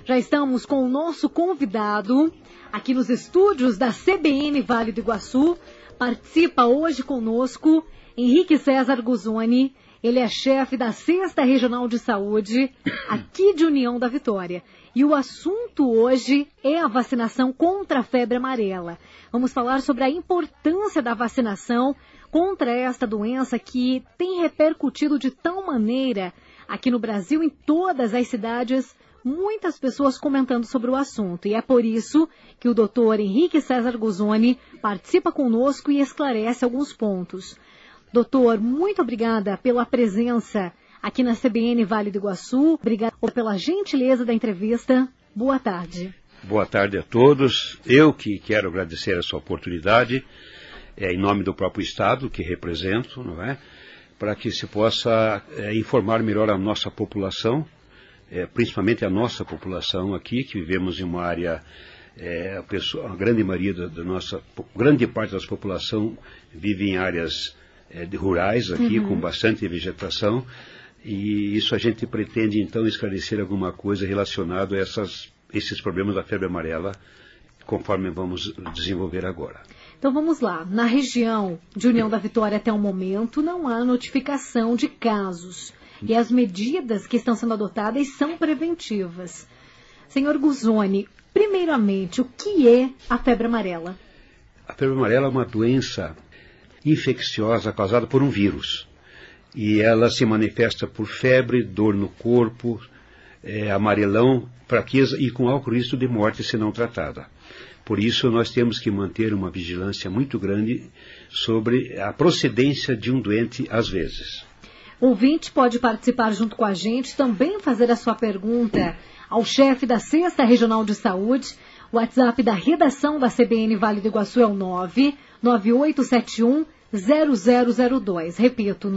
Já estamos com o nosso convidado aqui nos estúdios da CBN Vale do Iguaçu. Participa hoje conosco Henrique César Guzoni. Ele é chefe da 6ª Regional de Saúde aqui de União da Vitória. E o assunto hoje é a vacinação contra a febre amarela. Vamos falar sobre a importância da vacinação contra esta doença que tem repercutido de tal maneira aqui no Brasil, em todas as cidades, muitas pessoas comentando sobre o assunto. E é por isso que o doutor Henrique César Guzoni participa conosco e esclarece alguns pontos. Doutor, muito obrigada pela presença aqui na CBN Vale do Iguaçu. Obrigada pela gentileza da entrevista. Boa tarde. Boa tarde a todos. Eu que quero agradecer essa oportunidade, em nome do próprio Estado que represento, não é? Para que se possa informar melhor a nossa população, principalmente a nossa população aqui, que vivemos em uma área, a grande maioria grande parte da população vive em áreas rurais aqui, com bastante vegetação, e isso a gente pretende então esclarecer alguma coisa relacionado a esses problemas da febre amarela, conforme vamos desenvolver agora. Então vamos lá. Na região de União da Vitória até o momento não há notificação de casos e as medidas que estão sendo adotadas são preventivas. Senhor Guzoni, primeiramente, o que é a febre amarela? A febre amarela é uma doença infecciosa causada por um vírus. E ela se manifesta por febre, dor no corpo, amarelão, fraqueza e com alto risco de morte se não tratada. Por isso nós temos que manter uma vigilância muito grande sobre a procedência de um doente às vezes. O ouvinte pode participar junto com a gente, também fazer a sua pergunta ao chefe da 6ª Regional de Saúde. O WhatsApp da redação da CBN Vale do Iguaçu é o 99871-0002. Repito,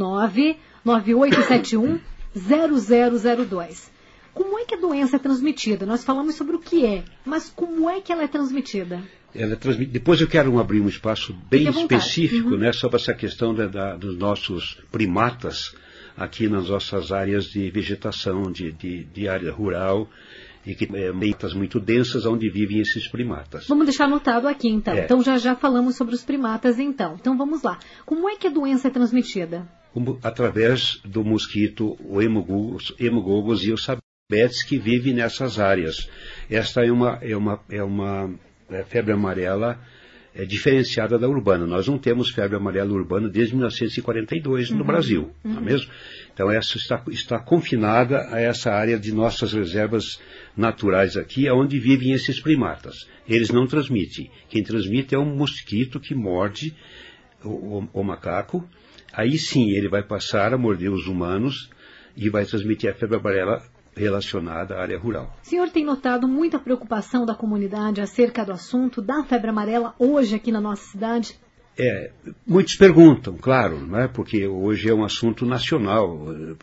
99871-0002. Como é que a doença é transmitida? Nós falamos sobre o que é, mas como é que ela é transmitida? Depois eu quero abrir um espaço bem específico, né, sobre essa questão dos nossos primatas aqui nas nossas áreas de vegetação, de área rural, e que meias muito densas onde vivem esses primatas. Vamos deixar anotado aqui, então. Então já falamos sobre os primatas, então. Então vamos lá. Como é que a doença é transmitida? Através do mosquito, o hemogogos e o sabetes que vivem nessas áreas. Esta é uma febre amarela diferenciada da urbana. Nós não temos febre amarela urbana desde 1942 no Brasil, não é mesmo? Então essa está confinada a essa área de nossas reservas naturais aqui, onde vivem esses primatas. Eles não transmitem. Quem transmite é um mosquito que morde o macaco. Aí sim ele vai passar a morder os humanos e vai transmitir a febre amarela relacionada à área rural. O senhor tem notado muita preocupação da comunidade acerca do assunto da febre amarela hoje aqui na nossa cidade? Muitos perguntam, claro, não é? Porque hoje é um assunto nacional.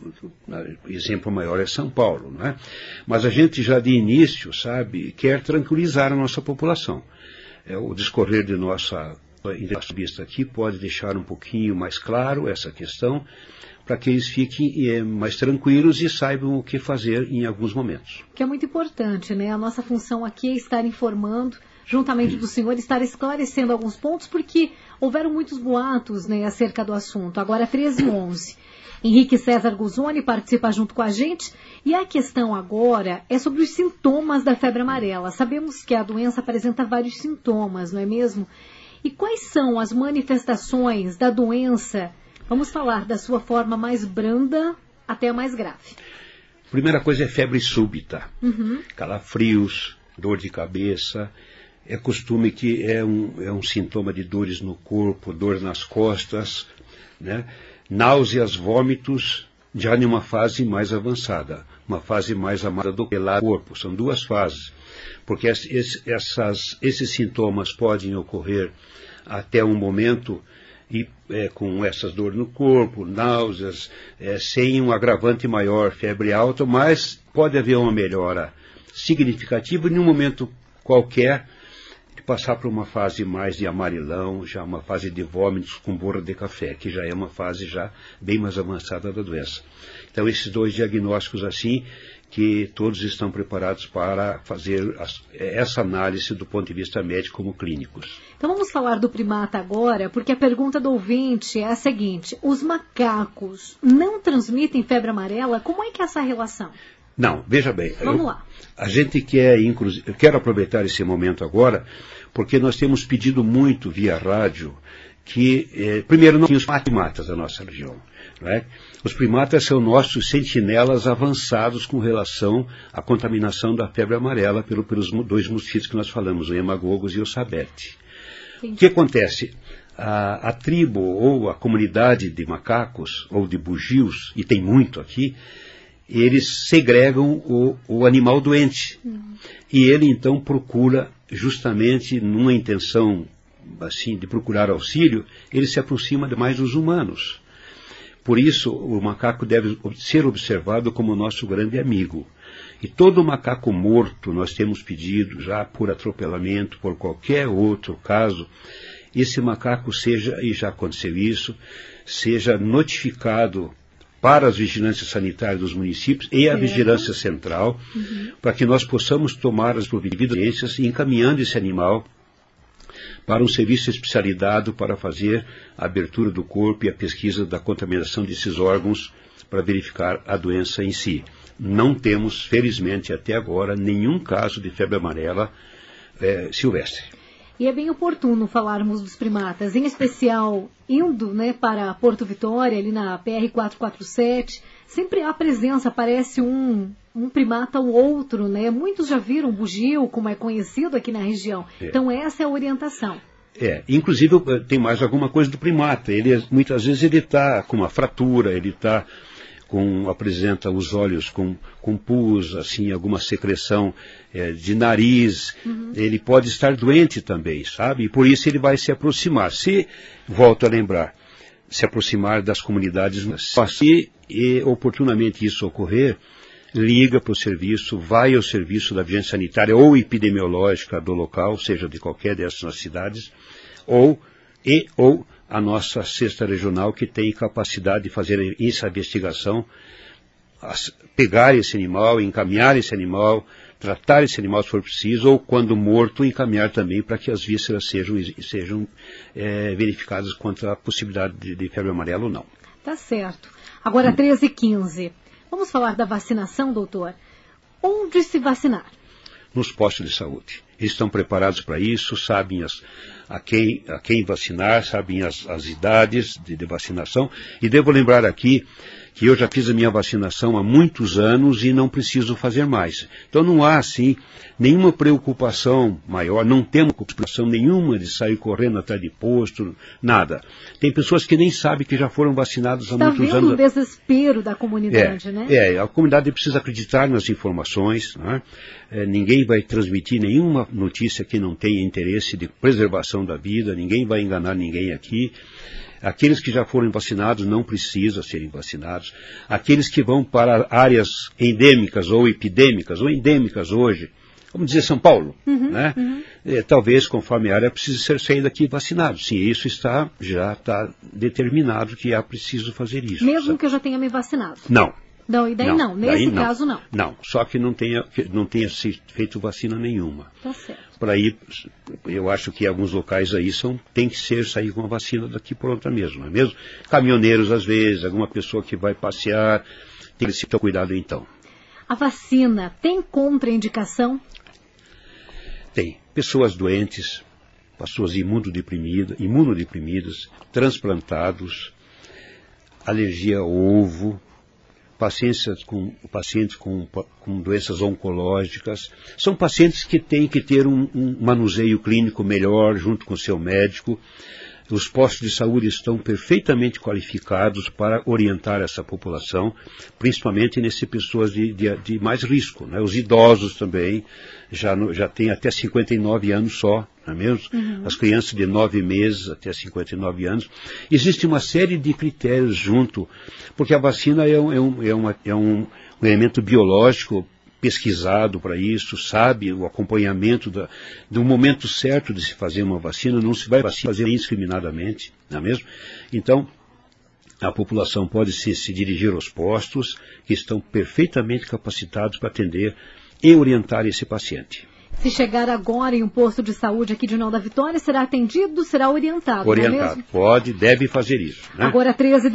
O exemplo maior é São Paulo, não é? Mas a gente já de início, sabe, quer tranquilizar a nossa população. O discorrer de nossa entrevista aqui pode deixar um pouquinho mais claro essa questão, para que eles fiquem mais tranquilos e saibam o que fazer em alguns momentos. Que é muito importante, né? A nossa função aqui é estar informando, juntamente do senhor, estar esclarecendo alguns pontos, porque houveram muitos boatos, né, acerca do assunto. Agora, 13h11. Henrique César Guzoni participa junto com a gente, e a questão agora é sobre os sintomas da febre amarela. Sabemos que a doença apresenta vários sintomas, não é mesmo? E quais são as manifestações da doença? Vamos falar da sua forma mais branda até a mais grave. Primeira coisa é febre súbita, calafrios, dor de cabeça. É costume que é um sintoma de dores no corpo, dor nas costas, né? Náuseas, vômitos, já em uma fase mais avançada, uma fase mais amada do corpo. São duas fases, porque esses sintomas podem ocorrer até um momento e com essas dores no corpo, náuseas, sem um agravante maior, febre alta, mas pode haver uma melhora significativa em um momento qualquer de passar por uma fase mais de amarelão, já uma fase de vômitos com borra de café, que já é uma fase já bem mais avançada da doença. Então esses dois diagnósticos assim que todos estão preparados para fazer essa análise do ponto de vista médico como clínicos. Então vamos falar do primata agora, porque a pergunta do ouvinte é a seguinte: os macacos não transmitem febre amarela? Como é que é essa relação? Não, veja bem. Vamos lá. A gente quer, inclusive, eu quero aproveitar esse momento agora, porque nós temos pedido muito via rádio que, primeiro, não tinha os primatas da nossa região. Não é? Os primatas são nossos sentinelas avançados com relação à contaminação da febre amarela pelos dois mosquitos que nós falamos, o hemagogos e o sabete. Sim. O que acontece? A tribo ou a comunidade de macacos ou de bugios, e tem muito aqui, eles segregam o animal doente. E ele então procura, justamente numa intenção assim, de procurar auxílio, ele se aproxima mais dos humanos. Por isso, o macaco deve ser observado como nosso grande amigo. E todo macaco morto, nós temos pedido, já por atropelamento, por qualquer outro caso, esse macaco seja, e já aconteceu isso, seja notificado para as vigilâncias sanitárias dos municípios e a vigilância central, para que nós possamos tomar as providências encaminhando esse animal para um serviço especializado para fazer a abertura do corpo e a pesquisa da contaminação desses órgãos para verificar a doença em si. Não temos, felizmente, até agora, nenhum caso de febre amarela silvestre. E é bem oportuno falarmos dos primatas, em especial indo, né, para Porto Vitória, ali na PR-447, sempre há presença, aparece um primata ou outro, né? Muitos já viram bugio, como é conhecido aqui na região. Então essa é a orientação. Inclusive tem mais alguma coisa do primata. Muitas vezes ele está com uma fratura, ele está apresenta os olhos com pus, assim, alguma secreção de nariz. Ele pode estar doente também, sabe? E por isso ele vai se aproximar. Volto a lembrar, se aproximar das comunidades. Se oportunamente isso ocorrer, liga para o serviço, vai ao serviço da vigilância sanitária ou epidemiológica do local, seja de qualquer dessas cidades, ou a nossa cesta regional, que tem capacidade de fazer essa investigação, pegar esse animal, encaminhar esse animal, tratar esse animal se for preciso, ou quando morto, encaminhar também para que as vísceras sejam verificadas contra a possibilidade de febre amarela ou não. Tá certo. Agora 13h15. Vamos falar da vacinação, doutor? Onde se vacinar? Nos postos de saúde. Eles estão preparados para isso, sabem a quem vacinar, sabem as idades de vacinação. E devo lembrar aqui que eu já fiz a minha vacinação há muitos anos e não preciso fazer mais. Então não há, assim, nenhuma preocupação maior, não temos preocupação nenhuma de sair correndo atrás de posto, nada. Tem pessoas que nem sabem que já foram vacinadas há muitos anos. Está vendo o desespero da comunidade, né? A comunidade precisa acreditar nas informações, né? Ninguém vai transmitir nenhuma notícia que não tenha interesse de preservação da vida, ninguém vai enganar ninguém aqui. Aqueles que já foram vacinados não precisam serem vacinados. Aqueles que vão para áreas endêmicas ou epidêmicas, ou endêmicas hoje, vamos dizer São Paulo, né? Talvez, conforme a área, precise sair daqui vacinado. Sim, isso já está determinado que é preciso fazer isso. Mesmo sabe? Que eu já tenha me vacinado? Não. Não, e daí não. Nesse caso, não. Não, só que não tenha feito vacina nenhuma. Tá certo. Para aí, eu acho que alguns locais aí tem que sair com a vacina daqui pronta mesmo, não é mesmo? Caminhoneiros, às vezes, alguma pessoa que vai passear, tem que ter cuidado então. A vacina tem contraindicação? Tem. Pessoas doentes, pessoas imunodeprimidas, transplantados, alergia ao ovo, pacientes com doenças oncológicas, são pacientes que têm que ter um manuseio clínico melhor junto com o seu médico. Os postos de saúde estão perfeitamente qualificados para orientar essa população, principalmente nessas pessoas de mais risco, né? Os idosos também já têm até 59 anos só, não é mesmo? As crianças de 9 meses até 59 anos. Existe uma série de critérios junto, porque a vacina é um elemento biológico pesquisado para isso, sabe o acompanhamento do momento certo de se fazer uma vacina, não se vai fazer indiscriminadamente, não é mesmo? Então, a população pode se dirigir aos postos que estão perfeitamente capacitados para atender e orientar esse paciente. Se chegar agora em um posto de saúde aqui de União da Vitória, será atendido, será orientado, Orientado, não é mesmo? pode, deve fazer isso. Né? Agora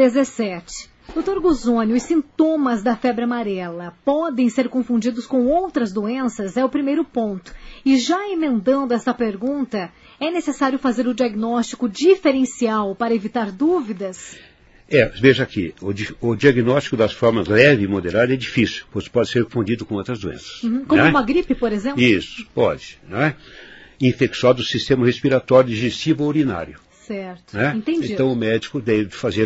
13h17. Doutor Guzoni, os sintomas da febre amarela podem ser confundidos com outras doenças? É o primeiro ponto. E já emendando essa pergunta, é necessário fazer o diagnóstico diferencial para evitar dúvidas? Veja aqui, o diagnóstico das formas leve e moderada é difícil, pois pode ser confundido com outras doenças. Como né? uma gripe, por exemplo? Isso, pode. Né? Infecção do sistema respiratório, digestivo ou urinário. Certo, né? entendi. Então o médico deve fazer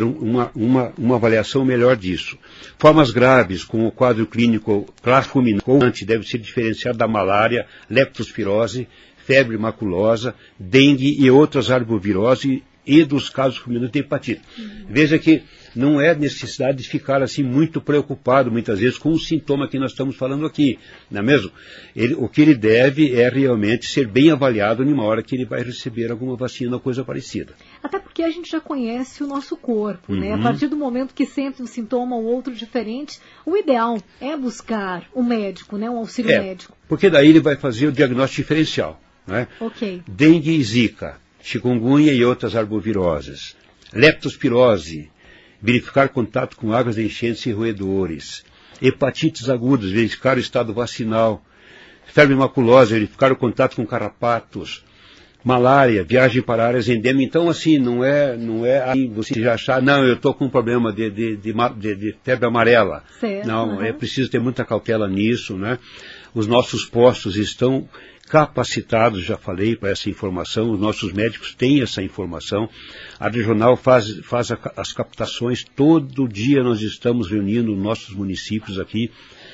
uma avaliação melhor disso. Formas graves, com o quadro clínico fulminante, deve ser diferenciado da malária, leptospirose, febre maculosa, dengue e outras arboviroses e dos casos fulminantes de hepatite. Veja que não é necessidade de ficar assim muito preocupado muitas vezes com o sintoma que nós estamos falando aqui, não é mesmo? O que ele deve é realmente ser bem avaliado numa hora que ele vai receber alguma vacina ou coisa parecida. Até porque a gente já conhece o nosso corpo, né? A partir do momento que sente um sintoma ou outro diferente, o ideal é buscar um médico, né? Um auxílio médico. Porque daí ele vai fazer o diagnóstico diferencial, né? Ok. Dengue e zika, chikungunya e outras arboviroses, leptospirose, verificar contato com águas de enchentes e roedores, hepatites agudas, verificar o estado vacinal, febre maculosa, verificar o contato com carrapatos, malária, viagem para áreas endêmicas. Então, assim, não é aí você já achar, não, eu estou com um problema de febre amarela. Certo, não, é preciso ter muita cautela nisso, né? Os nossos postos estão capacitados, já falei, para essa informação, os nossos médicos têm essa informação, a regional faz as captações, todo dia nós estamos reunindo nossos municípios aqui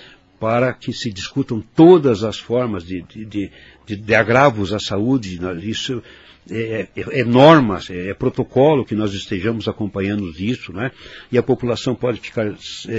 para que se discutam todas as formas de agravos à saúde. Isso é normas, é protocolo que nós estejamos acompanhando isso, né? E a população pode ficar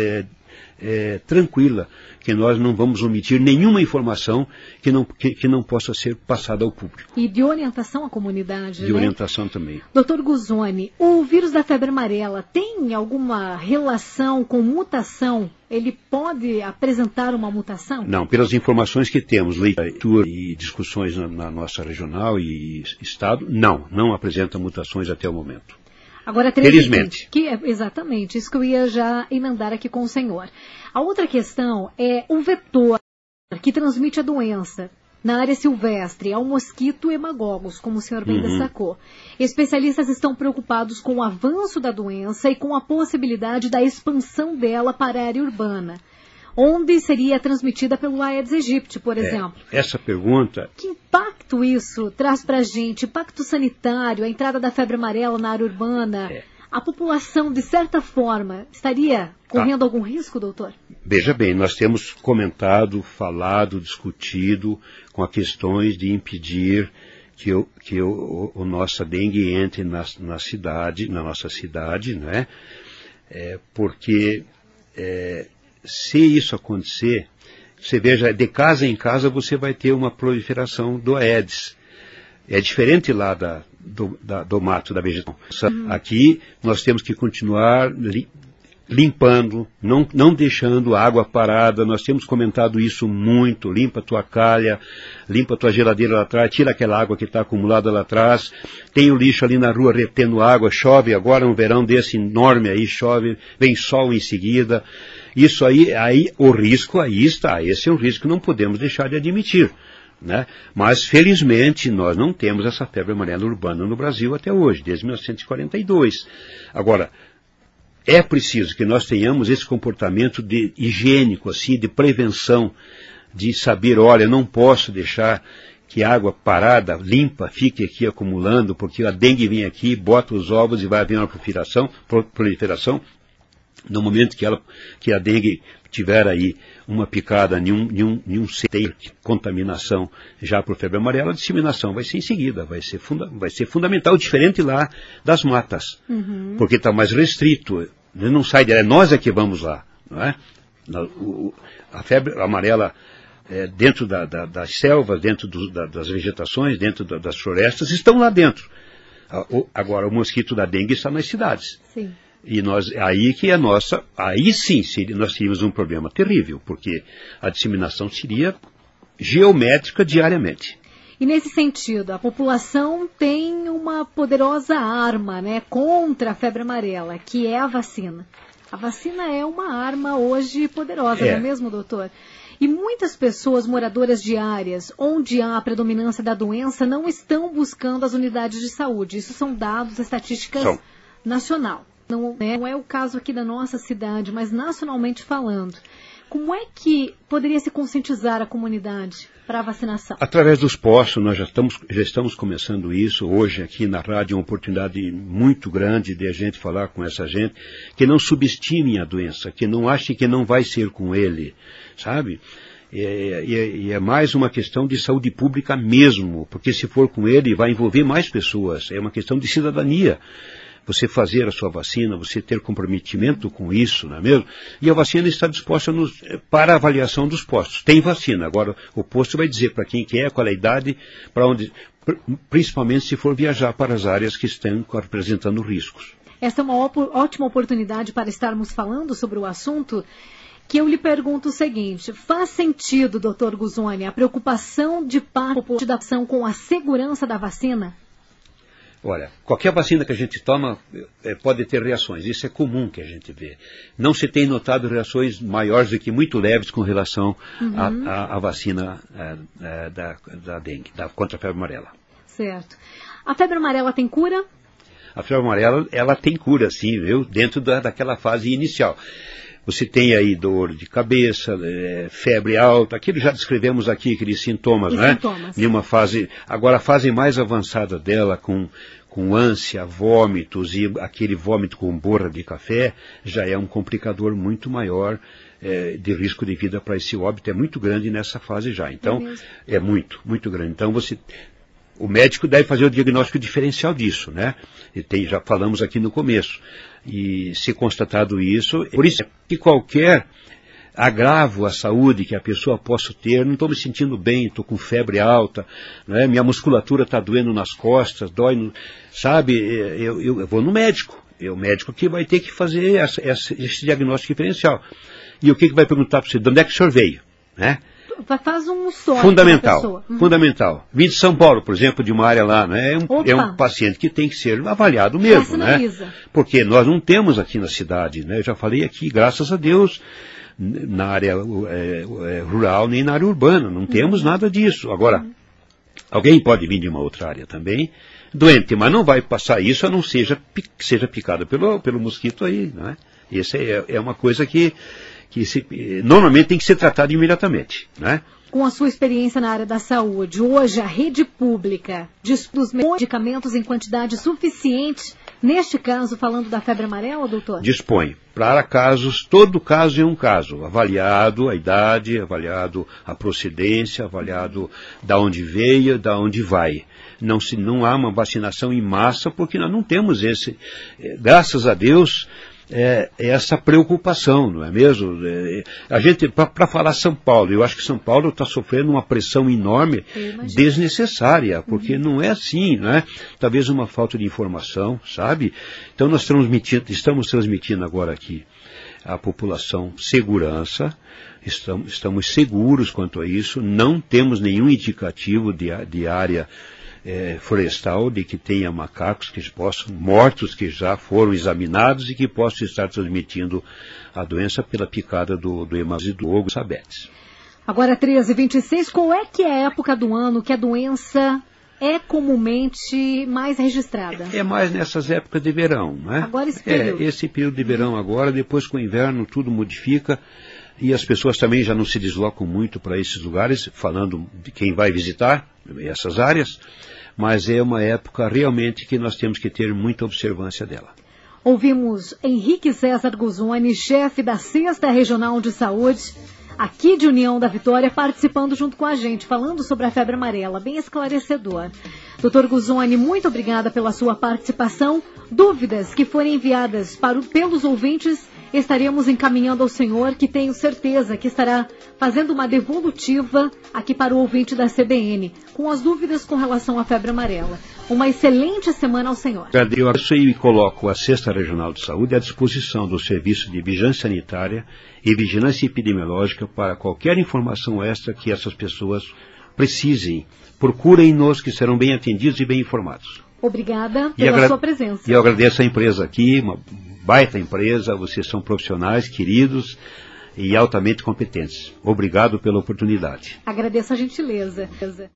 tranquila que nós não vamos omitir nenhuma informação que não possa ser passada ao público. E de orientação à comunidade, De orientação também. Doutor Guzoni, o vírus da febre amarela tem alguma relação com mutação? Ele pode apresentar uma mutação? Não, pelas informações que temos, leitura e discussões na nossa regional e estado, não apresenta mutações até o momento. Agora, felizmente. Exatamente, isso que eu ia já emendar aqui com o senhor. A outra questão é o vetor que transmite a doença na área silvestre, é o mosquito hemagogos, como o senhor bem destacou. Especialistas estão preocupados com o avanço da doença e com a possibilidade da expansão dela para a área urbana, onde seria transmitida pelo Aedes aegypti, por exemplo. Essa pergunta... Que impacto isso traz para a gente? Impacto sanitário, a entrada da febre amarela na área urbana? A população, de certa forma, estaria correndo algum risco, doutor? Veja bem, nós temos comentado, falado, discutido com as questões de impedir que o nossa dengue entre na nossa cidade, né? Porque... se isso acontecer, você veja, de casa em casa você vai ter uma proliferação do Aedes. É diferente lá do mato, da vegetação. Aqui nós temos que continuar limpando, não deixando água parada. Nós temos comentado isso muito. Limpa a tua calha, limpa a tua geladeira lá atrás, tira aquela água que está acumulada lá atrás. Tem o lixo ali na rua retendo água, chove agora um verão desse enorme aí, chove, vem sol em seguida. Isso aí o risco aí está, esse é um risco que não podemos deixar de admitir, né? Mas felizmente nós não temos essa febre amarela urbana no Brasil até hoje, desde 1942. Agora, é preciso que nós tenhamos esse comportamento higiênico, assim, de prevenção, de saber, olha, não posso deixar que água parada, limpa, fique aqui acumulando, porque a dengue vem aqui, bota os ovos e vai haver uma proliferação. No momento que a dengue tiver aí uma picada em um centro de contaminação já por febre amarela, a disseminação vai ser em seguida, vai ser fundamental, diferente lá das matas, porque está mais restrito, não sai direto, nós é que vamos lá, não é? A febre amarela dentro das selvas, dentro das vegetações, dentro das florestas, estão lá dentro. Agora, o mosquito da dengue está nas cidades. Sim. E aí sim, nós teríamos um problema terrível, porque a disseminação seria geométrica diariamente. E nesse sentido, a população tem uma poderosa arma, né, contra a febre amarela, que é a vacina. A vacina é uma arma hoje poderosa, não é mesmo, doutor? E muitas pessoas moradoras de áreas onde há a predominância da doença não estão buscando as unidades de saúde. Isso são dados, estatísticas nacional. Não é o caso aqui da nossa cidade, mas nacionalmente falando. Como é que poderia se conscientizar a comunidade para a vacinação? Através dos postos, nós já estamos começando isso. Hoje aqui na rádio é uma oportunidade muito grande de a gente falar com essa gente, que não subestime a doença, que não ache que não vai ser com ele, sabe? E é mais uma questão de saúde pública mesmo, porque se for com ele vai envolver mais pessoas, é uma questão de cidadania. Você fazer a sua vacina, você ter comprometimento com isso, não é mesmo? E a vacina está disposta para a avaliação dos postos. Tem vacina, agora o posto vai dizer para quem quer, qual é a idade, para onde, principalmente se for viajar para as áreas que estão apresentando riscos. Essa é uma ótima oportunidade para estarmos falando sobre o assunto, que eu lhe pergunto o seguinte: faz sentido, doutor Guzoni, a preocupação de parte da população com a segurança da vacina? Olha, qualquer vacina que a gente toma pode ter reações, isso é comum que a gente vê. Não se tem notado reações maiores do que muito leves com relação à vacina da dengue, contra a febre amarela. Certo. A febre amarela tem cura? A febre amarela, ela tem cura, sim, viu? Dentro daquela fase inicial. Você tem aí dor de cabeça, febre alta, aquilo já descrevemos aqui, aqueles sintomas, né? Sintomas. Em uma fase, agora a fase mais avançada dela, com ânsia, vômitos e aquele vômito com borra de café, já é um complicador muito maior de risco de vida para esse óbito, é muito grande nessa fase já. Então, é muito, muito grande. Então, o médico deve fazer o diagnóstico diferencial disso, né? Já falamos aqui no começo. E se constatado isso, por isso que qualquer agravo à saúde que a pessoa possa ter, não estou me sentindo bem, estou com febre alta, né? Minha musculatura está doendo nas costas, sabe, eu vou no médico. É o médico que vai ter que fazer esse diagnóstico diferencial. E o que vai perguntar para você? De onde é que o senhor veio? Né? Faz um sorte. Fundamental, fundamental. Vim de São Paulo, por exemplo, de uma área lá, né? É um paciente que tem que ser avaliado mesmo, né? Porque nós não temos aqui na cidade, né? Eu já falei aqui, graças a Deus, na área rural nem na área urbana, não temos nada disso. Agora, alguém pode vir de uma outra área também, doente, mas não vai passar isso a não seja picado pelo mosquito aí, né? Essa é uma coisa que normalmente tem que ser tratado imediatamente, né? Com a sua experiência na área da saúde, hoje a rede pública dispõe dos medicamentos em quantidade suficiente, neste caso falando da febre amarela, doutor? Dispõe. Para casos, todo caso é um caso, avaliado a idade, avaliado a procedência, avaliado da onde veio, da onde vai. Não há uma vacinação em massa, porque nós não temos graças a Deus, essa preocupação, não é mesmo? A gente, para falar São Paulo, eu acho que São Paulo está sofrendo uma pressão enorme, desnecessária, porque não é assim, né? Talvez uma falta de informação, sabe? Então nós estamos transmitindo agora aqui à população segurança, estamos seguros quanto a isso, não temos nenhum indicativo de área florestal, de que tenha macacos mortos que já foram examinados e que possam estar transmitindo a doença pela picada do hemas e do ogo sabetes. Agora 13h26, qual é que é a época do ano que a doença é comumente mais registrada? É mais nessas épocas de verão, né? Agora esse período. Esse período de verão agora, depois com o inverno tudo modifica e as pessoas também já não se deslocam muito para esses lugares, falando de quem vai visitar essas áreas, mas é uma época realmente que nós temos que ter muita observância dela. Ouvimos Henrique César Guzoni, chefe da 6ª Regional de Saúde, aqui de União da Vitória, participando junto com a gente, falando sobre a febre amarela, bem esclarecedor. Dr. Guzoni, muito obrigada pela sua participação. Dúvidas que forem enviadas pelos ouvintes, estaremos encaminhando ao senhor, que tenho certeza que estará fazendo uma devolutiva aqui para o ouvinte da CBN, com as dúvidas com relação à febre amarela. Uma excelente semana ao senhor. Eu agradeço e coloco a 6ª Regional de Saúde à disposição do Serviço de Vigilância Sanitária e Vigilância Epidemiológica para qualquer informação extra que essas pessoas precisem. Procurem-nos, que serão bem atendidos e bem informados. Obrigada pela sua presença. E eu agradeço a empresa aqui, uma baita empresa, vocês são profissionais, queridos e altamente competentes. Obrigado pela oportunidade. Agradeço a gentileza.